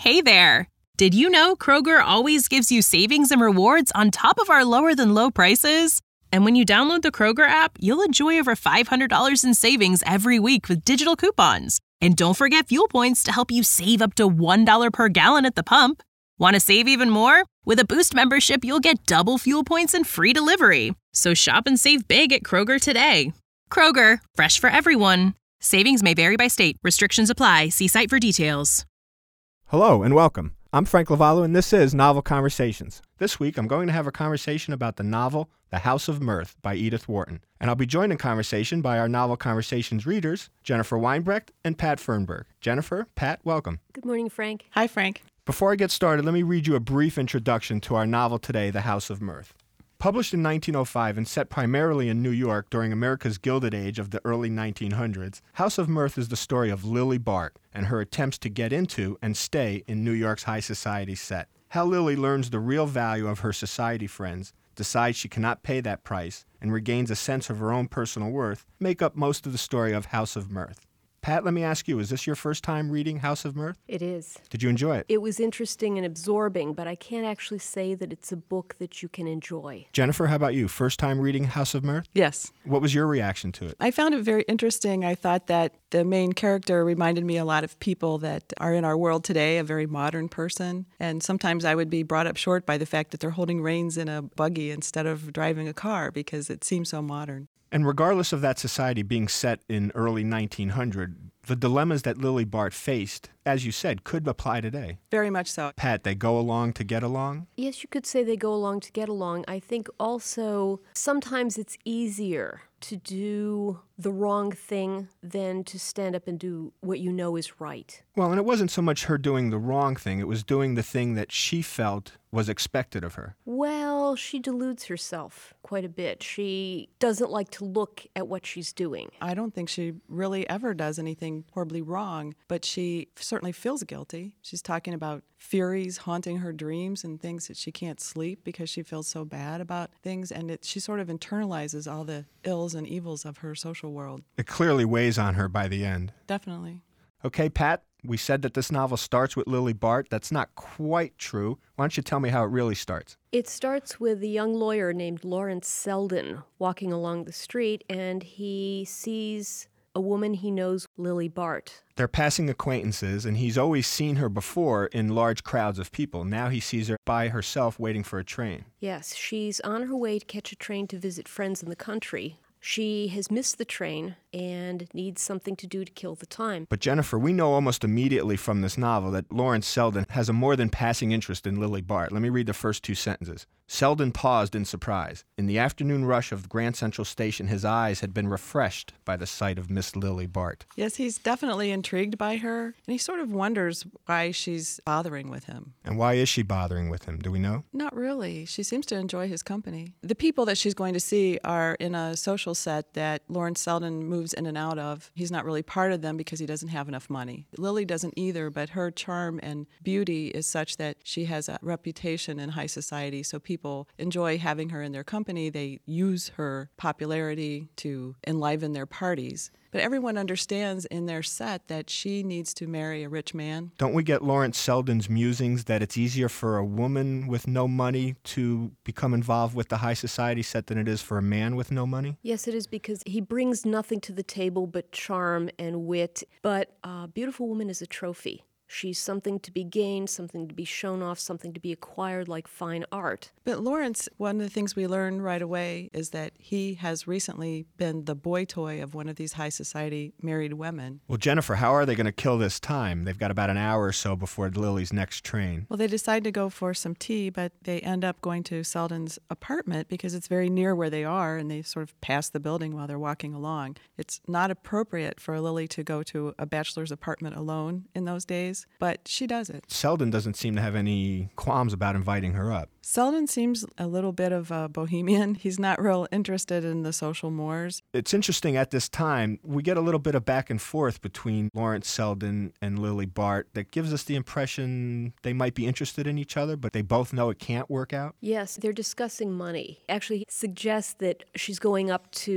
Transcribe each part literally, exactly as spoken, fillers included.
Hey there! Did you know Kroger always gives you savings and rewards on top of our lower-than-low prices? And when you download the Kroger app, you'll enjoy over five hundred dollars in savings every week with digital coupons. And don't forget fuel points to help you save up to one dollar per gallon at the pump. Want to save even more? With a Boost membership, you'll get double fuel points and free delivery. So shop and save big at Kroger today. Kroger, fresh for everyone. Savings may vary by state. Restrictions apply. See site for details. Hello and welcome. I'm Frank Lavallo, and this is Novel Conversations. This week, I'm going to have a conversation about the novel The House of Mirth by Edith Wharton. And I'll be joined in conversation by our Novel Conversations readers, Jennifer Weinbrecht and Pat Fernberg. Jennifer, Pat, welcome. Good morning, Frank. Hi, Frank. Before I get started, let me read you a brief introduction to our novel today, The House of Mirth. Published in nineteen oh five and set primarily in New York during America's Gilded Age of the early nineteen hundreds, House of Mirth is the story of Lily Bart and her attempts to get into and stay in New York's high society set. How Lily learns the real value of her society friends, decides she cannot pay that price, and regains a sense of her own personal worth make up most of the story of House of Mirth. Pat, let me ask you, is this your first time reading House of Mirth? It is. Did you enjoy it? It was interesting and absorbing, but I can't actually say that it's a book that you can enjoy. Jennifer, how about you? First time reading House of Mirth? Yes. What was your reaction to it? I found it very interesting. I thought that the main character reminded me a lot of people that are in our world today, a very modern person. And sometimes I would be brought up short by the fact that they're holding reins in a buggy instead of driving a car because it seems so modern. And regardless of that society being set in early nineteen hundred, the dilemmas that Lily Bart faced, as you said, could apply today. Very much so. Pat, they go along to get along? Yes, you could say they go along to get along. I think also sometimes it's easier to do the wrong thing than to stand up and do what you know is right. Well, and it wasn't so much her doing the wrong thing. It was doing the thing that she felt was expected of her. Well, she deludes herself quite a bit. She doesn't like to look at what she's doing. I don't think she really ever does anything horribly wrong, but she certainly feels guilty. She's talking about furies haunting her dreams and things that she can't sleep because she feels so bad about things, and it, she sort of internalizes all the ills and evils of her social world. It clearly weighs on her by the end. Definitely. Okay, Pat, we said that this novel starts with Lily Bart. That's not quite true. Why don't you tell me how it really starts? It starts with a young lawyer named Lawrence Selden walking along the street, and he sees a woman he knows, Lily Bart. They're passing acquaintances, and he's always seen her before in large crowds of people. Now he sees her by herself waiting for a train. Yes, she's on her way to catch a train to visit friends in the country. She has missed the train and needs something to do to kill the time. But Jennifer, we know almost immediately from this novel that Lawrence Selden has a more than passing interest in Lily Bart. Let me read the first two sentences. Selden paused in surprise. In the afternoon rush of Grand Central Station, his eyes had been refreshed by the sight of Miss Lily Bart. Yes, he's definitely intrigued by her, and he sort of wonders why she's bothering with him. And why is she bothering with him? Do we know? Not really. She seems to enjoy his company. The people that she's going to see are in a social set that Lawrence Selden moves in and out of. He's not really part of them because he doesn't have enough money. Lily doesn't either, but her charm and beauty is such that she has a reputation in high society, so people People enjoy having her in their company. They use her popularity to enliven their parties. But everyone understands in their set that she needs to marry a rich man. Don't we get Lawrence Selden's musings that it's easier for a woman with no money to become involved with the high society set than it is for a man with no money? Yes, it is, because he brings nothing to the table but charm and wit. But a beautiful woman is a trophy. She's something to be gained, something to be shown off, something to be acquired like fine art. But Lawrence, one of the things we learn right away is that he has recently been the boy toy of one of these high society married women. Well, Jennifer, how are they going to kill this time? They've got about an hour or so before Lily's next train. Well, they decide to go for some tea, but they end up going to Selden's apartment because it's very near where they are, and they sort of pass the building while they're walking along. It's not appropriate for Lily to go to a bachelor's apartment alone in those days, but she does it. Selden doesn't seem to have any qualms about inviting her up. Selden seems a little bit of a bohemian. He's not real interested in the social mores. It's interesting at this time, we get a little bit of back and forth between Lawrence Selden and Lily Bart that gives us the impression they might be interested in each other, but they both know it can't work out. Yes, they're discussing money. Actually, he suggests that she's going up to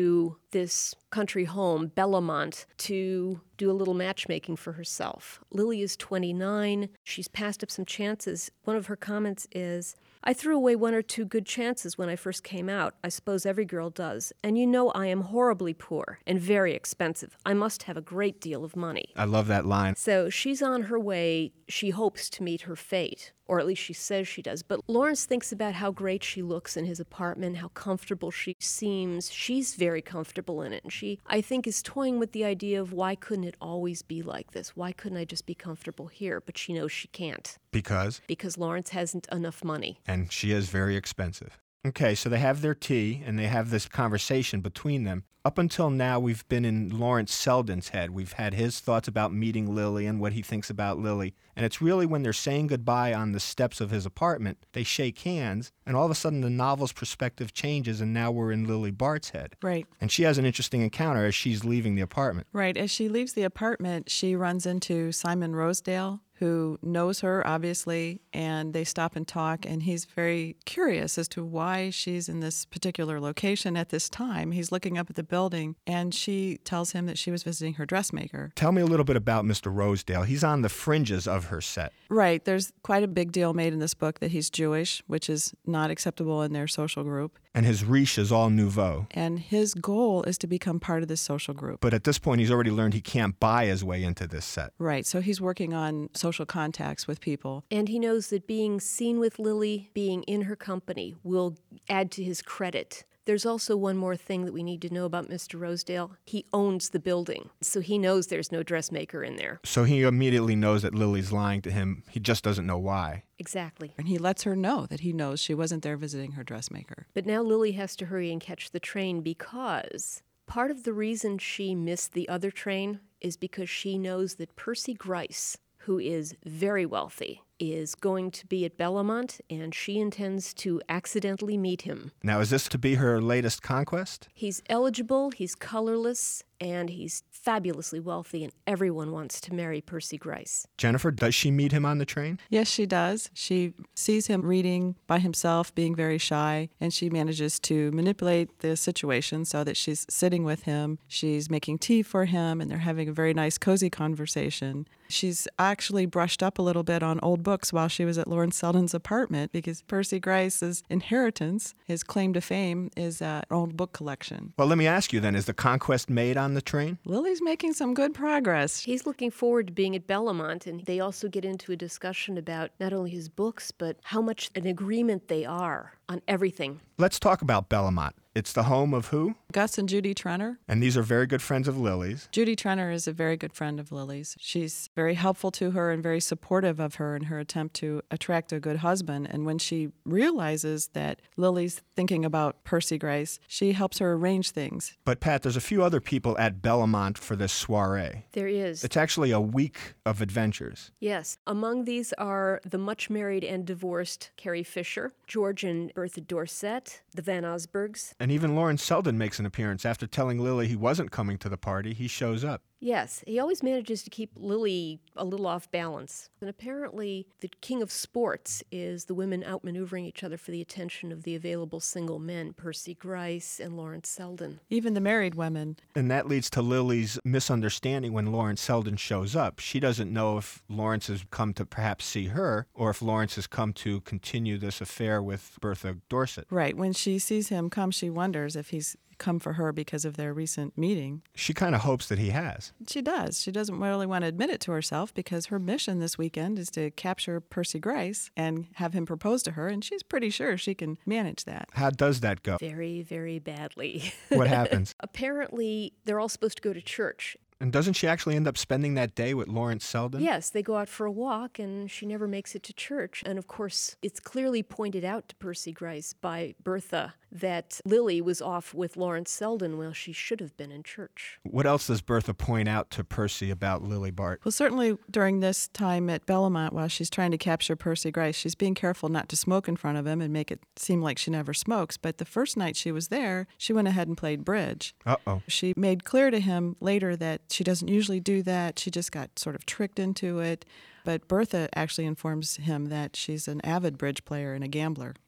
this country home, Bellamont, to do a little matchmaking for herself. Lily is twenty-nine. She's passed up some chances. One of her comments is, I threw away one or two good chances when I first came out. I suppose every girl does. And you know I am horribly poor and very expensive. I must have a great deal of money. I love that line. So she's on her way. She hopes to meet her fate, or at least she says she does. But Lawrence thinks about how great she looks in his apartment, how comfortable she seems. She's very comfortable in it. And she, I think, is toying with the idea of why couldn't it always be like this? Why couldn't I just be comfortable here? But she knows she can't. Because? Because Lawrence hasn't enough money. And she is very expensive. Okay, so they have their tea, and they have this conversation between them. Up until now, we've been in Lawrence Selden's head. We've had his thoughts about meeting Lily and what he thinks about Lily. And it's really when they're saying goodbye on the steps of his apartment, they shake hands, and all of a sudden the novel's perspective changes, and now we're in Lily Bart's head. Right. And she has an interesting encounter as she's leaving the apartment. Right. As she leaves the apartment, she runs into Simon Rosedale, who knows her, obviously, and they stop and talk, and he's very curious as to why she's in this particular location at this time. He's looking up at the building, and she tells him that she was visiting her dressmaker. Tell me a little bit about Mister Rosedale. He's on the fringes of her set. Right. There's quite a big deal made in this book that he's Jewish, which is not acceptable in their social group. And his riche is all nouveau. And his goal is to become part of this social group. But at this point, he's already learned he can't buy his way into this set. Right. So he's working on social contacts with people. And he knows that being seen with Lily, being in her company, will add to his credit. There's also one more thing that we need to know about Mister Rosedale. He owns the building, so he knows there's no dressmaker in there. So he immediately knows that Lily's lying to him. He just doesn't know why. Exactly. And he lets her know that he knows she wasn't there visiting her dressmaker. But now Lily has to hurry and catch the train because part of the reason she missed the other train is because she knows that Percy Grice, who is very wealthy, is going to be at Bellamont, and she intends to accidentally meet him. Now, is this to be her latest conquest? He's eligible, he's colorless, and he's fabulously wealthy, and everyone wants to marry Percy Grice. Jennifer, does she meet him on the train? Yes, she does. She sees him reading by himself, being very shy, and she manages to manipulate the situation so that she's sitting with him, she's making tea for him, and they're having a very nice, cozy conversation. She's actually brushed up a little bit on old books while she was at Lawrence Selden's apartment because Percy Grice's inheritance, his claim to fame, is an old book collection. Well, let me ask you then, is the conquest made on the train? Lily's making some good progress. He's looking forward to being at Bellamont, and they also get into a discussion about not only his books, but how much an agreement they are on everything. Let's talk about Bellamont. It's the home of who? Gus and Judy Trenner. And these are very good friends of Lily's. Judy Trenner is a very good friend of Lily's. She's very helpful to her and very supportive of her in her attempt to attract a good husband. And when she realizes that Lily's thinking about Percy Grice, she helps her arrange things. But Pat, there's a few other people at Bellamont for this soiree. There is. It's actually a week of adventures. Yes. Among these are the much married and divorced Carrie Fisher, George and Bertha Dorset, the Van Osbergs. And even Lawrence Selden makes an appearance. After telling Lily he wasn't coming to the party, he shows up. Yes, he always manages to keep Lily a little off balance. And apparently, the king of sports is the women outmaneuvering each other for the attention of the available single men, Percy Grice and Lawrence Selden. Even the married women. And that leads to Lily's misunderstanding when Lawrence Selden shows up. She doesn't know if Lawrence has come to perhaps see her, or if Lawrence has come to continue this affair with Bertha Dorset. Right. When she sees him come, she wonders if he's come for her because of their recent meeting. She kind of hopes that he has. She does. She doesn't really want to admit it to herself because her mission this weekend is to capture Percy Grice and have him propose to her, and she's pretty sure she can manage that. How does that go? Very, very badly. What happens? Apparently, they're all supposed to go to church. And doesn't she actually end up spending that day with Lawrence Selden? Yes, they go out for a walk, and she never makes it to church. And of course, it's clearly pointed out to Percy Grice by Bertha that Lily was off with Lawrence Selden while she should have been in church. What else does Bertha point out to Percy about Lily Bart? Well, certainly during this time at Bellamont, while she's trying to capture Percy Grice, she's being careful not to smoke in front of him and make it seem like she never smokes. But the first night she was there, she went ahead and played bridge. Uh-oh. She made clear to him later that she doesn't usually do that. She just got sort of tricked into it. But Bertha actually informs him that she's an avid bridge player and a gambler.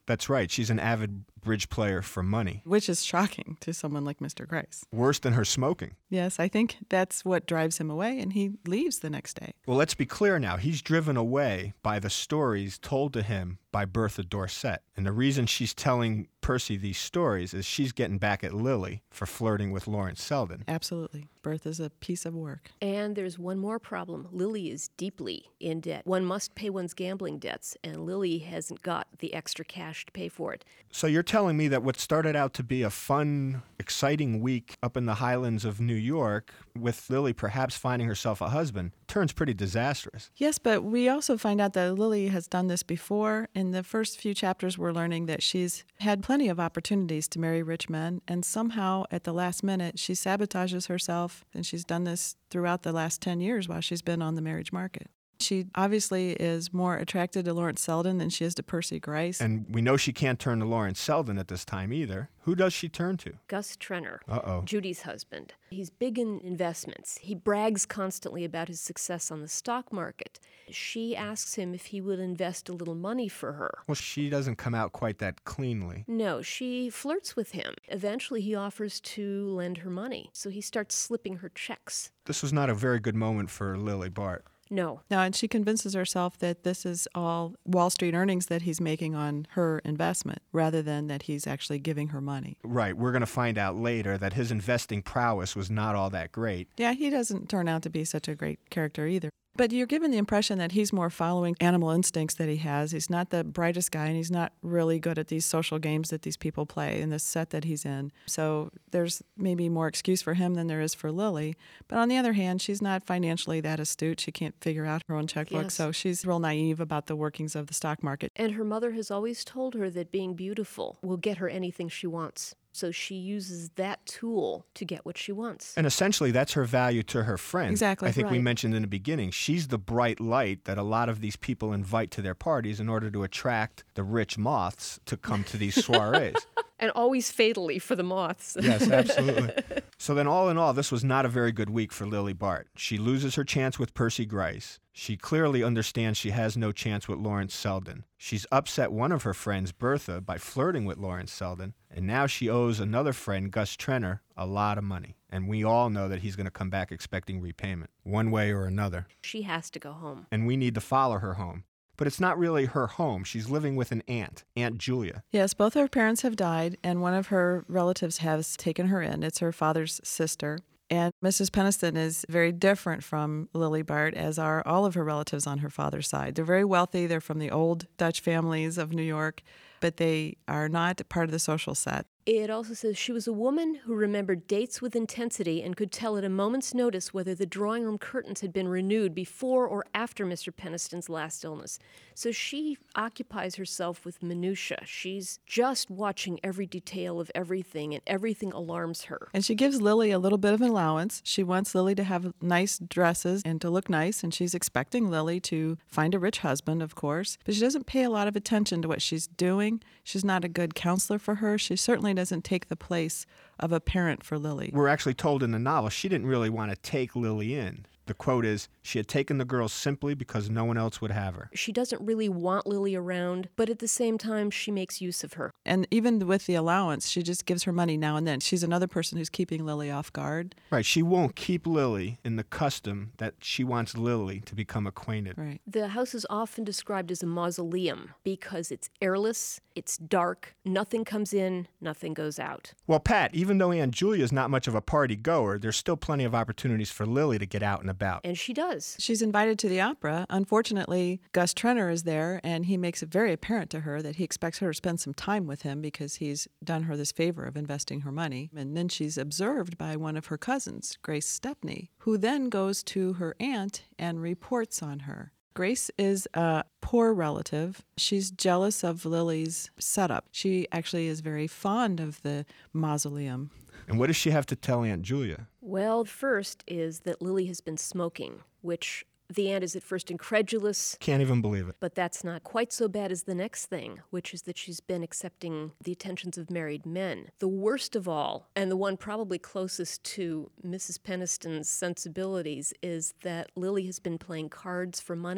That's right. She's an avid bridge player for money. Which is shocking to someone like Mister Grice. Worse than her smoking. Yes, I think that's what drives him away, and he leaves the next day. Well, let's be clear now. He's driven away by the stories told to him by Bertha Dorset. And the reason she's telling Percy these stories is she's getting back at Lily for flirting with Lawrence Selden. Absolutely. Bertha's a piece of work. And there's one more problem. Lily is deeply in debt. One must pay one's gambling debts, and Lily hasn't got the extra cash to pay for it. So you're telling me that what started out to be a fun, exciting week up in the highlands of New York, with Lily perhaps finding herself a husband, turns pretty disastrous. Yes, but we also find out that Lily has done this before. In the first few chapters, we're learning that she's had plenty of opportunities to marry rich men, and somehow at the last minute, she sabotages herself, and she's done this throughout the last ten years while she's been on the marriage market. She obviously is more attracted to Lawrence Selden than she is to Percy Grice. And we know she can't turn to Lawrence Selden at this time either. Who does she turn to? Gus Trenor, Uh-oh. Judy's husband. He's big in investments. He brags constantly about his success on the stock market. She asks him if he would invest a little money for her. Well, she doesn't come out quite that cleanly. No, she flirts with him. Eventually, he offers to lend her money, so he starts slipping her checks. This was not a very good moment for Lily Bart. No. No, and she convinces herself that this is all Wall Street earnings that he's making on her investment, rather than that he's actually giving her money. Right. We're going to find out later that his investing prowess was not all that great. Yeah, he doesn't turn out to be such a great character either. But you're given the impression that he's more following animal instincts that he has. He's not the brightest guy, and he's not really good at these social games that these people play in this set that he's in. So there's maybe more excuse for him than there is for Lily. But on the other hand, she's not financially that astute. She can't figure out her own checkbook, Yes. so she's real naive about the workings of the stock market. And her mother has always told her that being beautiful will get her anything she wants. So she uses that tool to get what she wants. And essentially, that's her value to her friend. Exactly. I think we Right. mentioned in the beginning, she's the bright light that a lot of these people invite to their parties in order to attract the rich moths to come to these soirees. And always fatally for the moths. Yes, absolutely. So then all in all, this was not a very good week for Lily Bart. She loses her chance with Percy Grice. She clearly understands she has no chance with Lawrence Selden. She's upset one of her friends, Bertha, by flirting with Lawrence Selden. And now she owes another friend, Gus Trenor, a lot of money. And we all know that he's going to come back expecting repayment, one way or another. She has to go home. And we need to follow her home. But it's not really her home. She's living with an aunt, Aunt Julia. Yes, both her parents have died, and one of her relatives has taken her in. It's her father's sister. And Missus Peniston is very different from Lily Bart, as are all of her relatives on her father's side. They're very wealthy. They're from the old Dutch families of New York, but they are not part of the social set. It also says she was a woman who remembered dates with intensity and could tell at a moment's notice whether the drawing room curtains had been renewed before or after Mister Peniston's last illness. So she occupies herself with minutia. She's just watching every detail of everything, and everything alarms her. And she gives Lily a little bit of an allowance. She wants Lily to have nice dresses and to look nice, and she's expecting Lily to find a rich husband, of course. But she doesn't pay a lot of attention to what she's doing. She's not a good counselor for her. She certainly doesn't take the place of a parent for Lily. We're actually told in the novel she didn't really want to take Lily in. The quote is, she had taken the girl simply because no one else would have her. She doesn't really want Lily around, but at the same time, she makes use of her. And even with the allowance, she just gives her money now and then. She's another person who's keeping Lily off guard. Right, she won't keep Lily in the custom that she wants Lily to become acquainted. Right. The house is often described as a mausoleum because it's airless, it's dark, nothing comes in, nothing goes out. Well, Pat, even though Aunt Julia's not much of a party goer, there's still plenty of opportunities for Lily to get out and about. And she does. She's invited to the opera. Unfortunately, Gus Trenor is there, and he makes it very apparent to her that he expects her to spend some time with him because he's done her this favor of investing her money. And then she's observed by one of her cousins, Grace Stepney, who then goes to her aunt and reports on her. Grace is a poor relative. She's jealous of Lily's setup. She actually is very fond of the mausoleum. And what does she have to tell Aunt Julia? Well, first is that Lily has been smoking, which the aunt is at first incredulous, Can't even believe it. but that's not quite so bad as the next thing, which is that she's been accepting the attentions of married men. The worst of all, and the one probably closest to Missus Peniston's sensibilities, is that Lily has been playing cards for money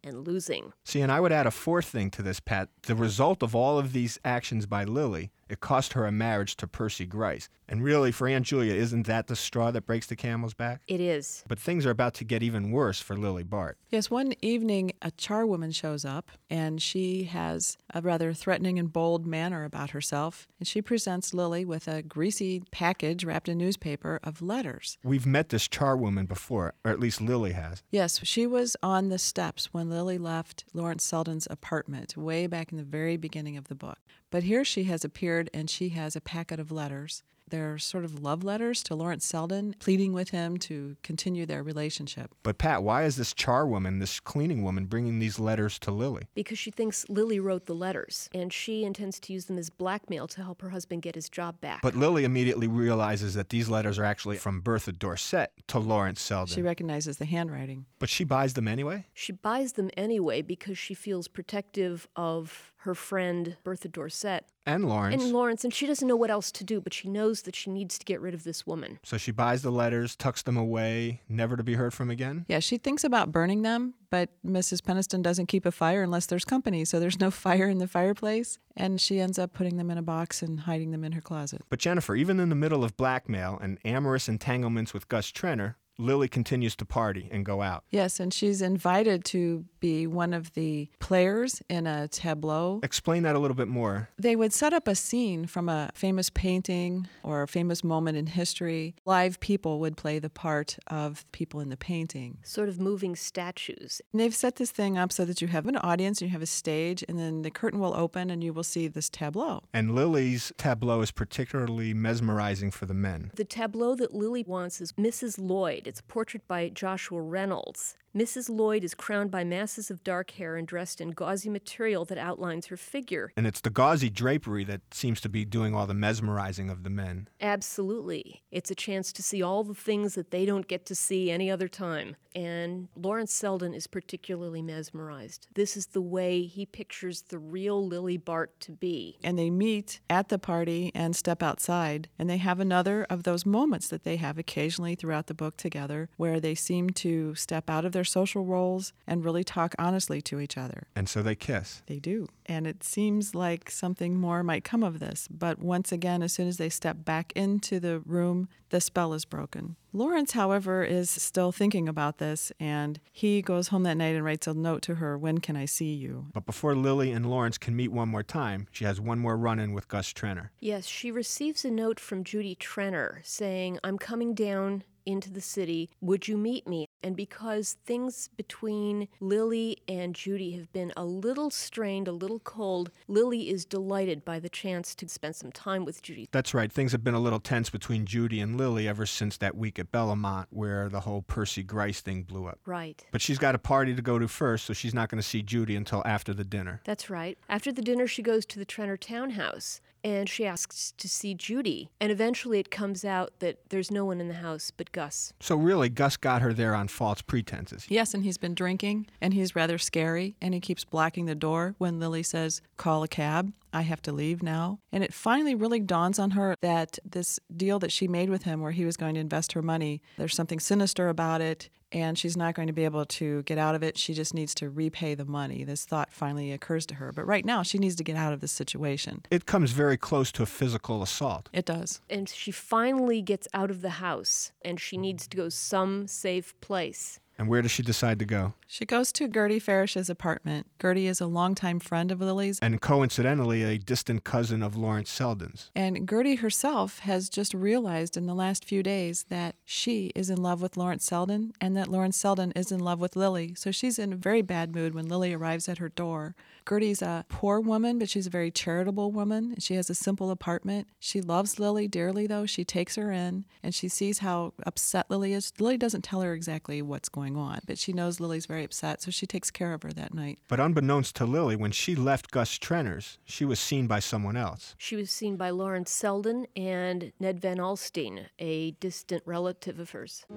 and losing. See, and I would add a fourth thing to this, Pat. The result of all of these actions by Lily, it cost her a marriage to Percy Gryce. And really, for Aunt Julia, isn't that the straw that breaks the camel's back? It is. But things are about to get even worse for Lily Bart. Yes, one evening a charwoman shows up, and she has a rather threatening and bold manner about herself. And she presents Lily with a greasy package wrapped in newspaper of letters. We've met this charwoman before, or at least Lily has. Yes, she was on the steps when Lily left Lawrence Selden's apartment way back in the very beginning of the book. But here she has appeared, and she has a packet of letters. They're sort of love letters to Lawrence Selden, pleading with him to continue their relationship. But Pat, why is this charwoman, this cleaning woman, bringing these letters to Lily? Because she thinks Lily wrote the letters, and she intends to use them as blackmail to help her husband get his job back. But Lily immediately realizes that these letters are actually from Bertha Dorset to Lawrence Selden. She recognizes the handwriting. But she buys them anyway? She buys them anyway because she feels protective of her friend Bertha Dorset. And Lawrence. And Lawrence, and she doesn't know what else to do, but she knows that she needs to get rid of this woman. So she buys the letters, tucks them away, never to be heard from again? Yeah, she thinks about burning them, but Missus Peniston doesn't keep a fire unless there's company, so there's no fire in the fireplace, and she ends up putting them in a box and hiding them in her closet. But Jennifer, even in the middle of blackmail and amorous entanglements with Gus Trenner, Lily continues to party and go out. Yes, and she's invited to be one of the players in a tableau. Explain that a little bit more. They would set up a scene from a famous painting or a famous moment in history. Live people would play the part of people in the painting. Sort of moving statues. And they've set this thing up so that you have an audience, and you have a stage, and then the curtain will open and you will see this tableau. And Lily's tableau is particularly mesmerizing for the men. The tableau that Lily wants is Missus Lloyd. It's a portrait by Joshua Reynolds. Missus Lloyd is crowned by masses of dark hair and dressed in gauzy material that outlines her figure. And it's the gauzy drapery that seems to be doing all the mesmerizing of the men. Absolutely. It's a chance to see all the things that they don't get to see any other time. And Lawrence Selden is particularly mesmerized. This is the way he pictures the real Lily Bart to be. And they meet at the party and step outside, and they have another of those moments that they have occasionally throughout the book together where they seem to step out of their social roles and really talk honestly to each other. And so they kiss. They do. And it seems like something more might come of this. But once again, as soon as they step back into the room, the spell is broken. Lawrence, however, is still thinking about this, and he goes home that night and writes a note to her, "When can I see you?" But before Lily and Lawrence can meet one more time, she has one more run-in with Gus Trenner. Yes, she receives a note from Judy Trenner saying, "I'm coming down into the city. Would you meet me?" And because things between Lily and Judy have been a little strained, a little cold, Lily is delighted by the chance to spend some time with Judy. That's right. Things have been a little tense between Judy and Lily ever since that week at Bellamont where the whole Percy Gryce thing blew up. Right. But she's got a party to go to first, so she's not going to see Judy until after the dinner. That's right. After the dinner, she goes to the Trenner townhouse, and she asks to see Judy. And eventually it comes out that there's no one in the house but Gus. So really, Gus got her there on false pretenses. Yes, and he's been drinking, and he's rather scary, and he keeps blocking the door when Lily says, "Call a cab. I have to leave now." And it finally really dawns on her that this deal that she made with him where he was going to invest her money, there's something sinister about it, and she's not going to be able to get out of it. She just needs to repay the money. This thought finally occurs to her. But right now, she needs to get out of this situation. It comes very close to a physical assault. It does. And she finally gets out of the house, and she needs to go some safe place. And where does she decide to go? She goes to Gertie Farish's apartment. Gertie is a longtime friend of Lily's. And coincidentally, a distant cousin of Lawrence Selden's. And Gertie herself has just realized in the last few days that she is in love with Lawrence Selden and that Lawrence Selden is in love with Lily. So she's in a very bad mood when Lily arrives at her door. Gertie's a poor woman, but she's a very charitable woman. She has a simple apartment. She loves Lily dearly, though. She takes her in, and she sees how upset Lily is. Lily doesn't tell her exactly what's going on, but she knows Lily's very upset, so she takes care of her that night. But unbeknownst to Lily, when she left Gus Trenner's, she was seen by someone else. She was seen by Lawrence Selden and Ned Van Alstyne, a distant relative of hers.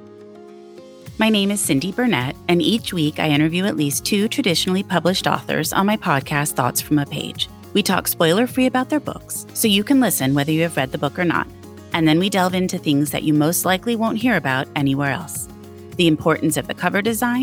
My name is Cindy Burnett, and each week I interview at least two traditionally published authors on my podcast, Thoughts from a Page. We talk spoiler-free about their books, so you can listen whether you have read the book or not. And then we delve into things that you most likely won't hear about anywhere else. The importance of the cover design,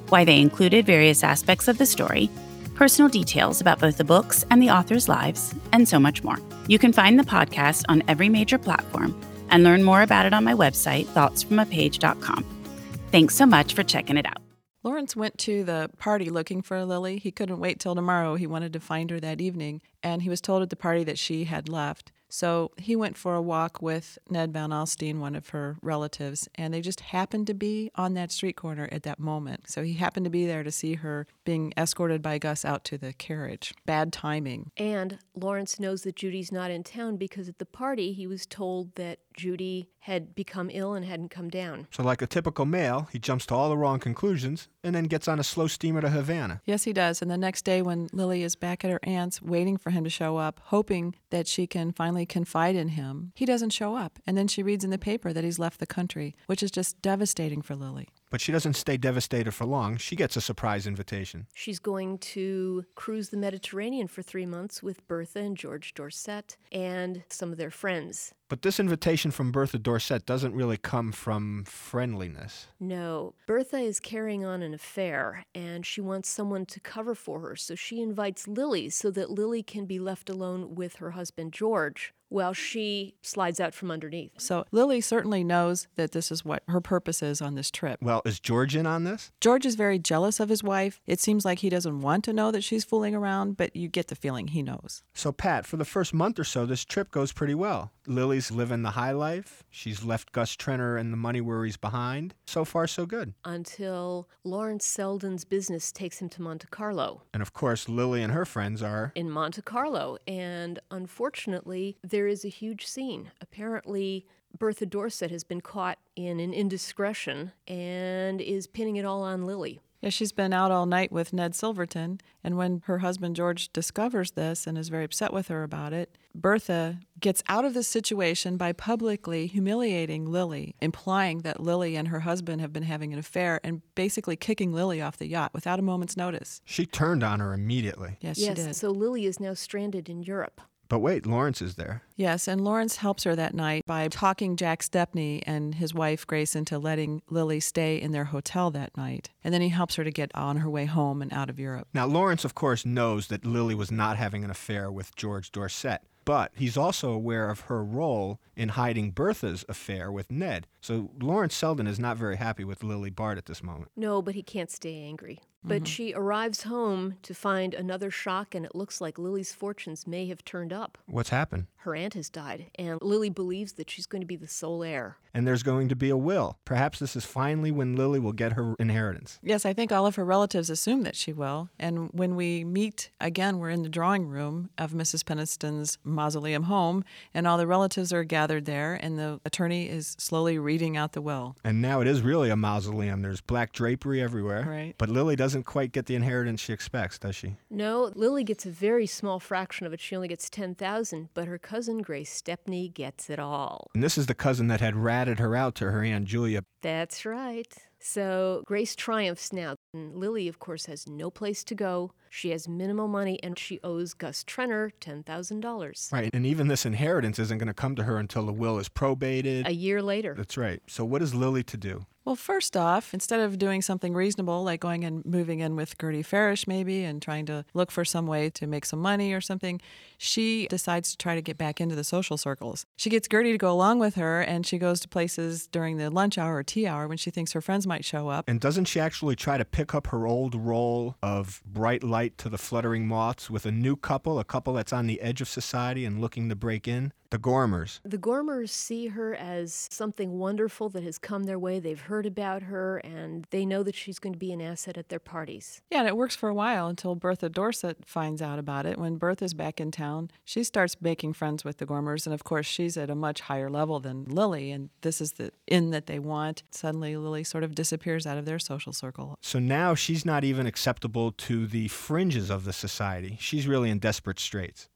why they included various aspects of the story, personal details about both the books and the authors' lives, and so much more. You can find the podcast on every major platform and learn more about it on my website, thoughts from a page dot com. Thanks so much for checking it out. Lawrence went to the party looking for Lily. He couldn't wait till tomorrow. He wanted to find her that evening, and he was told at the party that she had left. So he went for a walk with Ned Van Alstyne, one of her relatives, and they just happened to be on that street corner at that moment. So he happened to be there to see her being escorted by Gus out to the carriage. Bad timing. And Lawrence knows that Judy's not in town because at the party he was told that Judy had become ill and hadn't come down. So like a typical male, he jumps to all the wrong conclusions and then gets on a slow steamer to Havana. Yes, he does. And the next day when Lily is back at her aunt's waiting for him to show up, hoping that she can finally confide in him, he doesn't show up. And then she reads in the paper that he's left the country, which is just devastating for Lily. But she doesn't stay devastated for long. She gets a surprise invitation. She's going to cruise the Mediterranean for three months with Bertha and George Dorset and some of their friends. But this invitation from Bertha Dorset doesn't really come from friendliness. No, Bertha is carrying on an affair, and she wants someone to cover for her, so she invites Lily so that Lily can be left alone with her husband, George, while she slides out from underneath. So Lily certainly knows that this is what her purpose is on this trip. Well, is George in on this? George is very jealous of his wife. It seems like he doesn't want to know that she's fooling around, but you get the feeling he knows. So, Pat, for the first month or so, this trip goes pretty well. Lily's living the high life. She's left Gus Trenor and the money worries behind. So far, so good. Until Lawrence Selden's business takes him to Monte Carlo. And of course, Lily and her friends are in Monte Carlo. And unfortunately, there is a huge scene. Apparently, Bertha Dorset has been caught in an indiscretion and is pinning it all on Lily. Yeah, she's been out all night with Ned Silverton, and when her husband George discovers this and is very upset with her about it, Bertha gets out of the situation by publicly humiliating Lily, implying that Lily and her husband have been having an affair and basically kicking Lily off the yacht without a moment's notice. She turned on her immediately. Yes, yes, she did. So Lily is now stranded in Europe. But wait, Lawrence is there. Yes, and Lawrence helps her that night by talking Jack Stepney and his wife Grace into letting Lily stay in their hotel that night. And then he helps her to get on her way home and out of Europe. Now, Lawrence, of course, knows that Lily was not having an affair with George Dorset. But he's also aware of her role in hiding Bertha's affair with Ned. So Lawrence Selden is not very happy with Lily Bart at this moment. No, but he can't stay angry. But mm-hmm. she arrives home to find another shock, and it looks like Lily's fortunes may have turned up. What's happened? Her aunt has died, and Lily believes that she's going to be the sole heir. And there's going to be a will. Perhaps this is finally when Lily will get her inheritance. Yes, I think all of her relatives assume that she will. And when we meet again, we're in the drawing room of Missus Peniston's mausoleum home, and all the relatives are gathered there, and the attorney is slowly reading out the will. And now it is really a mausoleum. There's black drapery everywhere. Right. But Lily doesn't quite get the inheritance she expects, does she? No, Lily gets a very small fraction of it. She only gets ten thousand dollars, but her cousin Grace Stepney gets it all. And this is the cousin that had ratted her out to her Aunt Julia. That's right. So Grace triumphs now. And Lily, of course, has no place to go. She has minimal money, and she owes Gus Trenor ten thousand dollars. Right, and even this inheritance isn't going to come to her until the will is probated. A year later. That's right. So what is Lily to do? Well, first off, instead of doing something reasonable, like going and moving in with Gertie Farish maybe and trying to look for some way to make some money or something, she decides to try to get back into the social circles. She gets Gertie to go along with her, and she goes to places during the lunch hour or tea hour when she thinks her friends might show up. And doesn't she actually try to pick up her old role of bright light to the fluttering moths with a new couple, a couple that's on the edge of society and looking to break in? The Gormers. The Gormers see her as something wonderful that has come their way. They've heard about her, and they know that she's going to be an asset at their parties. Yeah, and it works for a while until Bertha Dorset finds out about it. When Bertha's back in town, she starts making friends with the Gormers, and of course she's at a much higher level than Lily, and this is the inn that they want. Suddenly Lily sort of disappears out of their social circle. So now she's not even acceptable to the fringes of the society. She's really in desperate straits.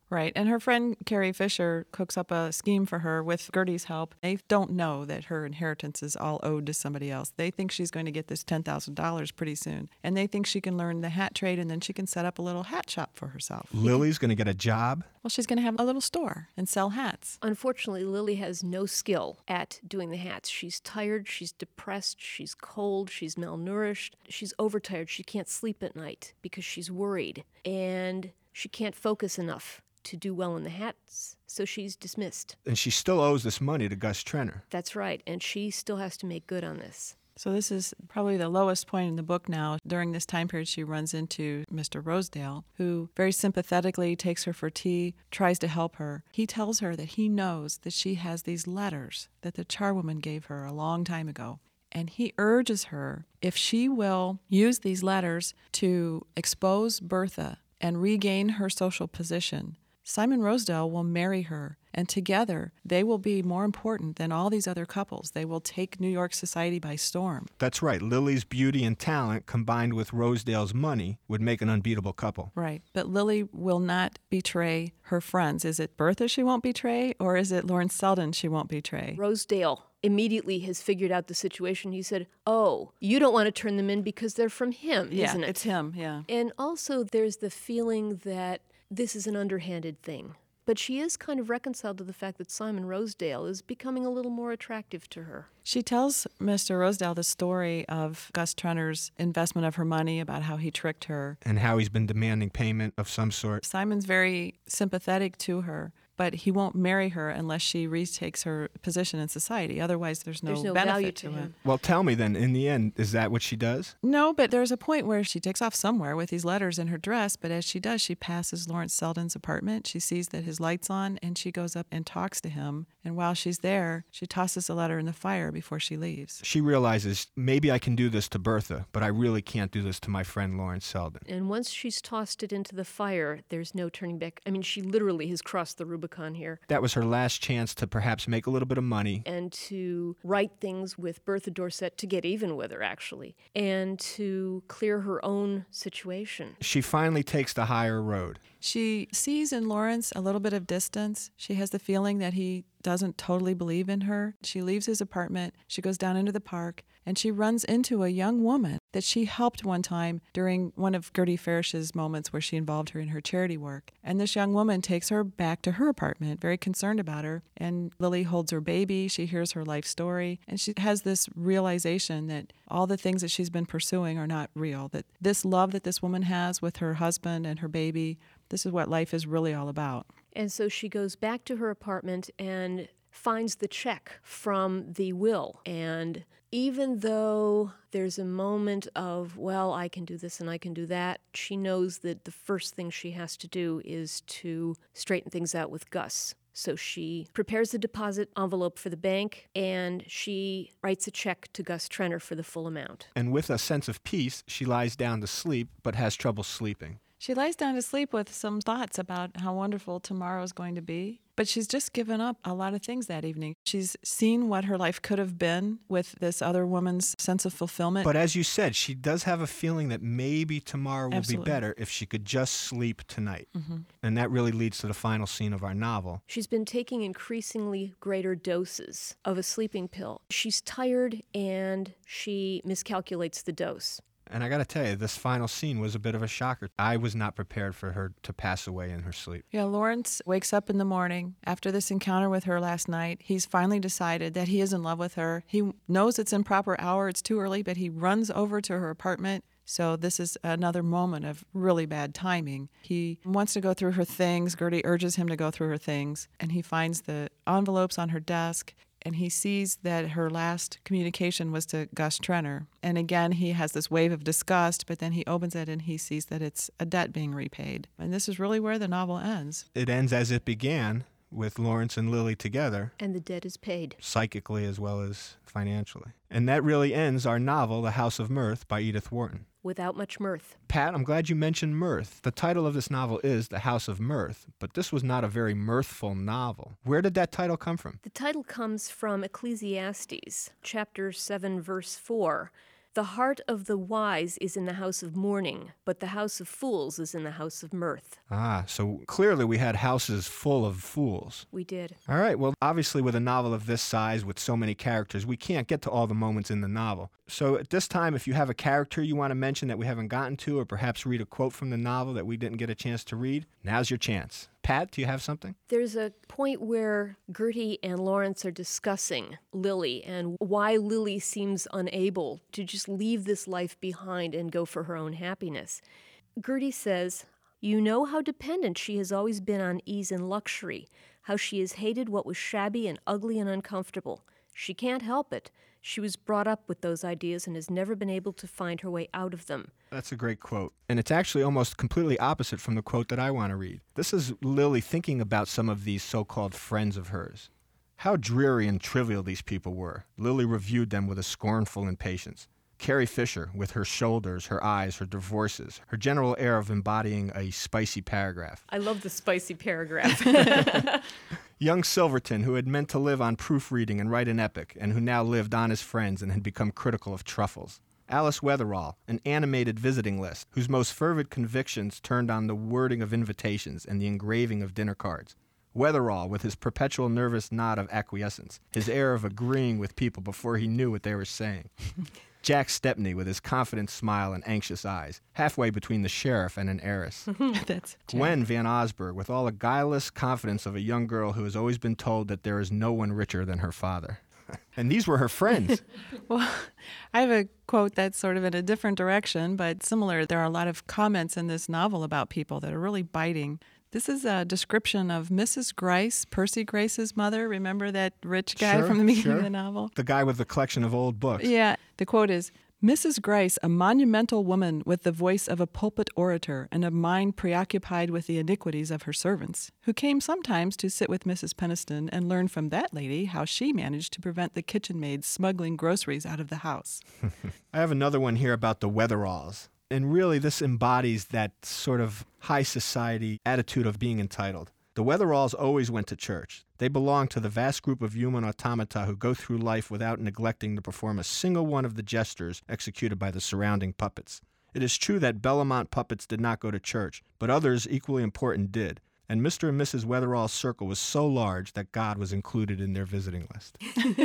Right. And her friend Carrie Fisher cooks up a scheme for her with Gertie's help. They don't know that her inheritance is all owed to somebody else. They think she's going to get this ten thousand dollars pretty soon. And they think she can learn the hat trade and then she can set up a little hat shop for herself. Lily's going to get a job? Well, she's going to have a little store and sell hats. Unfortunately, Lily has no skill at doing the hats. She's tired, she's depressed, she's cold, she's malnourished, she's overtired. She can't sleep at night because she's worried. And she can't focus enough to do well in the hats, so she's dismissed. And she still owes this money to Gus Trenor. That's right, and she still has to make good on this. So this is probably the lowest point in the book now. During this time period, she runs into Mister Rosedale, who very sympathetically takes her for tea, tries to help her. He tells her that he knows that she has these letters that the charwoman gave her a long time ago. And he urges her, if she will use these letters to expose Bertha and regain her social position, Simon Rosedale will marry her, and together they will be more important than all these other couples. They will take New York society by storm. That's right. Lily's beauty and talent combined with Rosedale's money would make an unbeatable couple. Right. But Lily will not betray her friends. Is it Bertha she won't betray, or is it Lawrence Selden she won't betray? Rosedale immediately has figured out the situation. He said, oh, you don't want to turn them in because they're from him, yeah, isn't it? It's him, yeah. And also there's the feeling that this is an underhanded thing. But she is kind of reconciled to the fact that Simon Rosedale is becoming a little more attractive to her. She tells Mister Rosedale the story of Gus Trenor's investment of her money, about how he tricked her. And how he's been demanding payment of some sort. Simon's very sympathetic to her, but he won't marry her unless she retakes her position in society. Otherwise, there's no, there's no benefit value to to him. him. Well, tell me then, in the end, is that what she does? No, but there's a point where she takes off somewhere with these letters in her dress, but as she does, she passes Lawrence Selden's apartment. She sees that his light's on, and she goes up and talks to him. And while she's there, she tosses a letter in the fire before she leaves. She realizes, maybe I can do this to Bertha, but I really can't do this to my friend Lawrence Selden. And once she's tossed it into the fire, there's no turning back. I mean, she literally has crossed the Rubicon here. That was her last chance to perhaps make a little bit of money. And to right things with Bertha Dorset, to get even with her, actually, and to clear her own situation. She finally takes the higher road. She sees in Lawrence a little bit of distance. She has the feeling that he doesn't totally believe in her. She leaves his apartment, she goes down into the park, and she runs into a young woman that she helped one time during one of Gertie Farish's moments where she involved her in her charity work. And this young woman takes her back to her apartment, very concerned about her. And Lily holds her baby, she hears her life story, and she has this realization that all the things that she's been pursuing are not real, that this love that this woman has with her husband and her baby, this is what life is really all about. And so she goes back to her apartment and finds the check from the will. And even though there's a moment of, well, I can do this and I can do that, she knows that the first thing she has to do is to straighten things out with Gus. So she prepares the deposit envelope for the bank, and she writes a check to Gus Trenor for the full amount. And with a sense of peace, she lies down to sleep, but has trouble sleeping. She lies down to sleep with some thoughts about how wonderful tomorrow's going to be. But she's just given up a lot of things that evening. She's seen what her life could have been with this other woman's sense of fulfillment. But as you said, she does have a feeling that maybe tomorrow will Absolutely. be better if she could just sleep tonight. Mm-hmm. And that really leads to the final scene of our novel. She's been taking increasingly greater doses of a sleeping pill. She's tired and she miscalculates the dose. And I got to tell you, this final scene was a bit of a shocker. I was not prepared for her to pass away in her sleep. Yeah, Lawrence wakes up in the morning after this encounter with her last night. He's finally decided that he is in love with her. He knows it's improper hour, it's too early, but he runs over to her apartment. So this is another moment of really bad timing. He wants to go through her things. Gertie urges him to go through her things, and he finds the envelopes on her desk. And he sees that her last communication was to Gus Trenor. And again, he has this wave of disgust, but then he opens it and he sees that it's a debt being repaid. And this is really where the novel ends. It ends as it began, with Lawrence and Lily together. And the debt is paid. Psychically as well as financially. And that really ends our novel, The House of Mirth, by Edith Wharton. Without much mirth. Pat, I'm glad you mentioned mirth. The title of this novel is The House of Mirth, but this was not a very mirthful novel. Where did that title come from? The title comes from Ecclesiastes, chapter seven, verse four. The heart of the wise is in the house of mourning, but the house of fools is in the house of mirth. Ah, so clearly we had houses full of fools. We did. All right, well, obviously with a novel of this size, with so many characters, we can't get to all the moments in the novel. So at this time, if you have a character you want to mention that we haven't gotten to, or perhaps read a quote from the novel that we didn't get a chance to read, now's your chance. Pat, do you have something? There's a point where Gertie and Lawrence are discussing Lily and why Lily seems unable to just leave this life behind and go for her own happiness. Gertie says, "You know how dependent she has always been on ease and luxury, how she has hated what was shabby and ugly and uncomfortable. She can't help it. She was brought up with those ideas and has never been able to find her way out of them." That's a great quote. And it's actually almost completely opposite from the quote that I want to read. This is Lily thinking about some of these so-called friends of hers. How dreary and trivial these people were. Lily reviewed them with a scornful impatience. Carrie Fisher, with her shoulders, her eyes, her divorces, her general air of embodying a spicy paragraph. I love the spicy paragraph. Young Silverton, who had meant to live on proofreading and write an epic, and who now lived on his friends and had become critical of truffles. Alice Wetherall, an animated visiting list, whose most fervid convictions turned on the wording of invitations and the engraving of dinner cards. Wetherall, with his perpetual nervous nod of acquiescence, his air of agreeing with people before he knew what they were saying. Jack Stepney, with his confident smile and anxious eyes, halfway between the sheriff and an heiress. That's Gwen Van Osburgh, with all the guileless confidence of a young girl who has always been told that there is no one richer than her father. And these were her friends. Well, I have a quote that's sort of in a different direction, but similar. There are a lot of comments in this novel about people that are really biting. This is a description of Missus Grice, Percy Grice's mother. Remember that rich guy Sure, from the beginning sure. of the novel? The guy with the collection of old books. Yeah. The quote is, "Missus Grice, a monumental woman with the voice of a pulpit orator and a mind preoccupied with the iniquities of her servants, who came sometimes to sit with Missus Peniston and learn from that lady how she managed to prevent the kitchen maids smuggling groceries out of the house." I have another one here about the Wetheralls. And really, this embodies that sort of high society attitude of being entitled. The Wetheralls always went to church. They belonged to the vast group of human automata who go through life without neglecting to perform a single one of the gestures executed by the surrounding puppets. It is true that Bellamont puppets did not go to church, but others equally important did. And Mister and Missus Wetherall's circle was so large that God was included in their visiting list.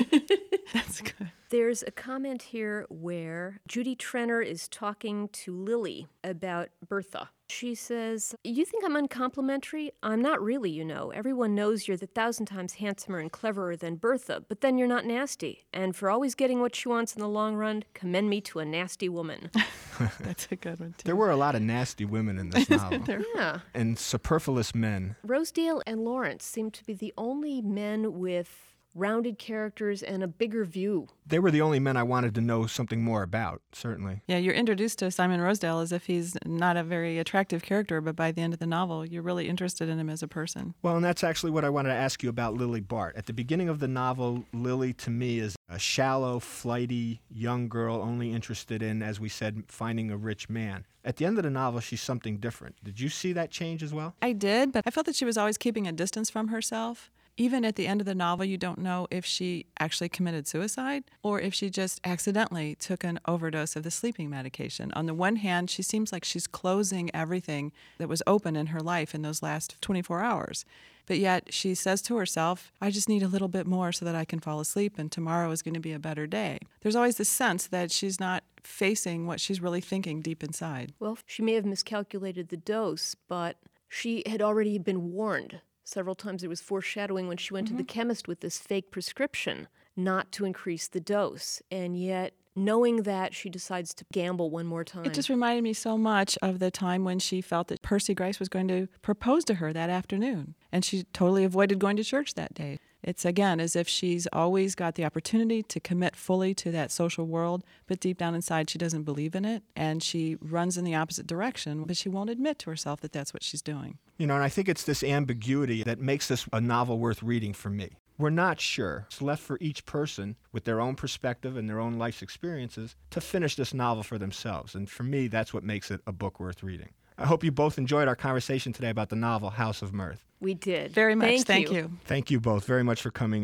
That's good. There's a comment here where Judy Trenner is talking to Lily about Bertha. She says, "You think I'm uncomplimentary? I'm not really, you know. Everyone knows you're the thousand times handsomer and cleverer than Bertha, but then you're not nasty. And for always getting what she wants in the long run, commend me to a nasty woman." That's a good one, too. There were a lot of nasty women in this novel. Yeah. And superfluous men. Rosedale and Lawrence seem to be the only men with rounded characters and a bigger view. They were the only men I wanted to know something more about, certainly. Yeah, you're introduced to Simon Rosedale as if he's not a very attractive character, but by the end of the novel, you're really interested in him as a person. Well, and that's actually what I wanted to ask you about Lily Bart. At the beginning of the novel, Lily, to me, is a shallow, flighty young girl only interested in, as we said, finding a rich man. At the end of the novel, she's something different. Did you see that change as well? I did, but I felt that she was always keeping a distance from herself. Even at the end of the novel, you don't know if she actually committed suicide or if she just accidentally took an overdose of the sleeping medication. On the one hand, she seems like she's closing everything that was open in her life in those last twenty-four hours. But yet she says to herself, I just need a little bit more so that I can fall asleep and tomorrow is going to be a better day. There's always this sense that she's not facing what she's really thinking deep inside. Well, she may have miscalculated the dose, but she had already been warned. Several times there was foreshadowing when she went mm-hmm. to the chemist with this fake prescription not to increase the dose. And yet, knowing that, she decides to gamble one more time. It just reminded me so much of the time when she felt that Percy Grice was going to propose to her that afternoon. And she totally avoided going to church that day. It's, again, as if she's always got the opportunity to commit fully to that social world, but deep down inside she doesn't believe in it, and she runs in the opposite direction, but she won't admit to herself that that's what she's doing. You know, and I think it's this ambiguity that makes this a novel worth reading for me. We're not sure. It's left for each person with their own perspective and their own life's experiences to finish this novel for themselves. And for me, that's what makes it a book worth reading. I hope you both enjoyed our conversation today about the novel House of Mirth. We did. Very much. Thank, Thank you. you. Thank you both very much for coming in.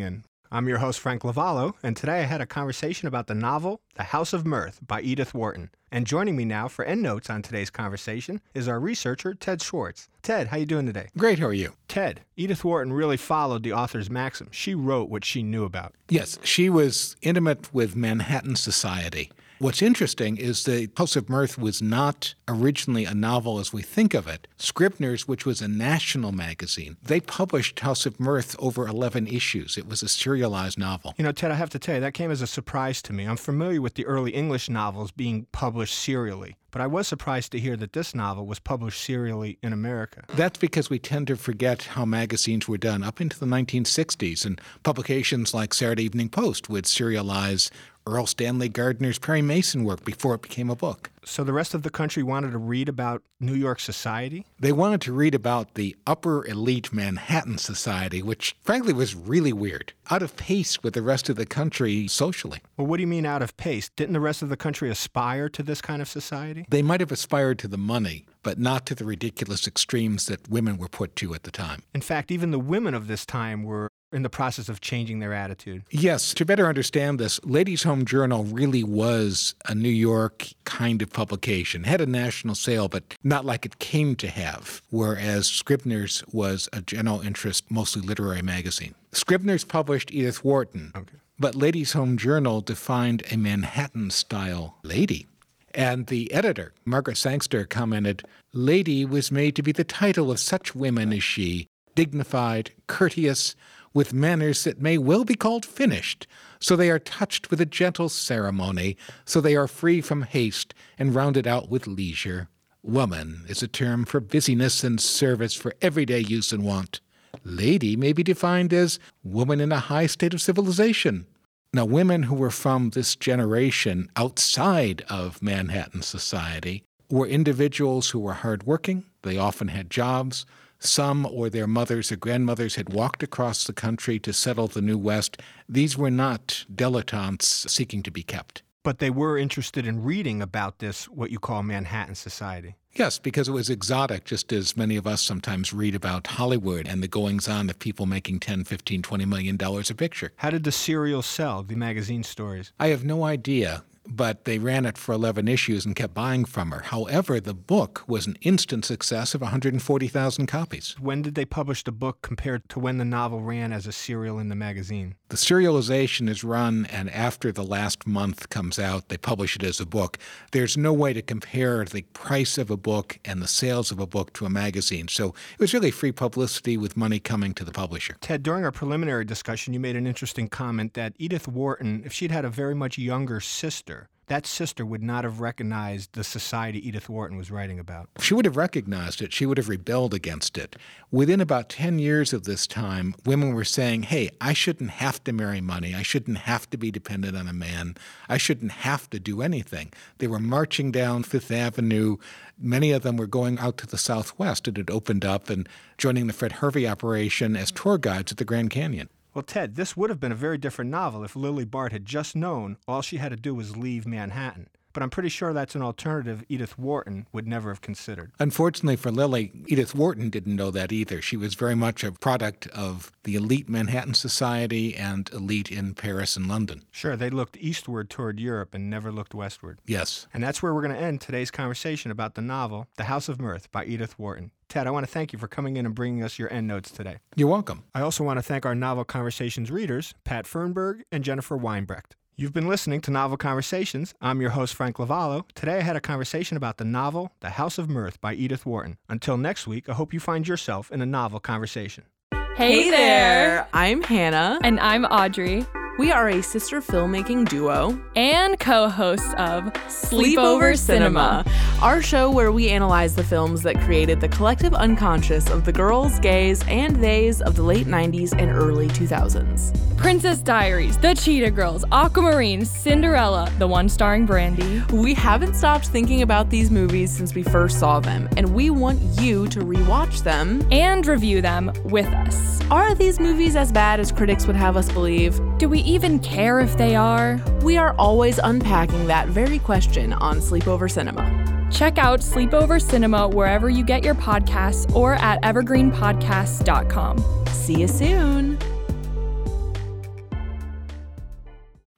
I'm your host, Frank Lavallo, and today I had a conversation about the novel The House of Mirth by Edith Wharton. And joining me now for endnotes on today's conversation is our researcher, Ted Schwartz. Ted, how you doing today? Great, how are you? Ted, Edith Wharton really followed the author's maxim. She wrote what she knew about. Yes, she was intimate with Manhattan society. What's interesting is the House of Mirth was not originally a novel as we think of it. Scribner's, which was a national magazine, they published House of Mirth over eleven issues. It was a serialized novel. You know, Ted, I have to tell you, that came as a surprise to me. I'm familiar with the early English novels being published serially, but I was surprised to hear that this novel was published serially in America. That's because we tend to forget how magazines were done up into the nineteen sixties, and publications like Saturday Evening Post would serialize Earl Stanley Gardner's Perry Mason work before it became a book. So the rest of the country wanted to read about New York society? They wanted to read about the upper elite Manhattan society, which frankly was really weird, out of pace with the rest of the country socially. Well, what do you mean out of pace? Didn't the rest of the country aspire to this kind of society? They might have aspired to the money, but not to the ridiculous extremes that women were put to at the time. In fact, even the women of this time were in the process of changing their attitude. Yes. To better understand this, Ladies' Home Journal really was a New York kind of publication. Had a national sale, but not like it came to have, whereas Scribner's was a general interest, mostly literary magazine. Scribner's published Edith Wharton, Okay. but Ladies' Home Journal defined a Manhattan-style lady. And the editor, Margaret Sangster, commented, "Lady was made to be the title of such women as she, dignified, courteous, with manners that may well be called finished, so they are touched with a gentle ceremony, so they are free from haste and rounded out with leisure. Woman is a term for busyness and service for everyday use and want. Lady may be defined as woman in a high state of civilization." Now, women who were from this generation outside of Manhattan society were individuals who were hardworking. They often had jobs. Some or their mothers or grandmothers had walked across the country to settle the New West. These were not dilettantes seeking to be kept. But they were interested in reading about this, what you call Manhattan society. Yes, because it was exotic, just as many of us sometimes read about Hollywood and the goings-on of people making ten, fifteen, twenty million dollars a picture. How did the serial sell, the magazine stories? I have no idea, but they ran it for eleven issues and kept buying from her. However, the book was an instant success of one hundred forty thousand copies. When did they publish the book compared to when the novel ran as a serial in the magazine? The serialization is run, and after the last month comes out, they publish it as a book. There's no way to compare the price of a book and the sales of a book to a magazine. So it was really free publicity with money coming to the publisher. Ted, during our preliminary discussion, you made an interesting comment that Edith Wharton, if she'd had a very much younger sister, that sister would not have recognized the society Edith Wharton was writing about. She would have recognized it. She would have rebelled against it. Within about ten years of this time, women were saying, hey, I shouldn't have to marry money. I shouldn't have to be dependent on a man. I shouldn't have to do anything. They were marching down Fifth Avenue. Many of them were going out to the Southwest. It had opened up and joining the Fred Hervey operation as tour guides at the Grand Canyon. Well, Ted, this would have been a very different novel if Lily Bart had just known all she had to do was leave Manhattan. But I'm pretty sure that's an alternative Edith Wharton would never have considered. Unfortunately for Lily, Edith Wharton didn't know that either. She was very much a product of the elite Manhattan society and elite in Paris and London. Sure, they looked eastward toward Europe and never looked westward. Yes. And that's where we're going to end today's conversation about the novel, The House of Mirth by Edith Wharton. Ted, I want to thank you for coming in and bringing us your endnotes today. You're welcome. I also want to thank our Novel Conversations readers, Pat Fernberg and Jennifer Weinbrecht. You've been listening to Novel Conversations. I'm your host, Frank Lavallo. Today I had a conversation about the novel, The House of Mirth by Edith Wharton. Until next week, I hope you find yourself in a novel conversation. Hey, hey there! I'm Hannah. And I'm Audrey. We are a sister filmmaking duo and co-hosts of Sleepover Cinema, our show where we analyze the films that created the collective unconscious of the girls, gays, and theys of the late nineties and early two thousands. Princess Diaries, The Cheetah Girls, Aquamarine, Cinderella, the one starring Brandy. We haven't stopped thinking about these movies since we first saw them, and we want you to rewatch them and review them with us. Are these movies as bad as critics would have us believe? Do we even care if they are? We are always unpacking that very question on Sleepover Cinema. Check out Sleepover Cinema wherever you get your podcasts or at evergreen podcasts dot com. See you soon.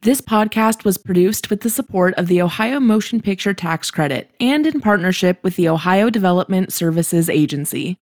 This podcast was produced with the support of the Ohio Motion Picture Tax Credit and in partnership with the Ohio Development Services Agency.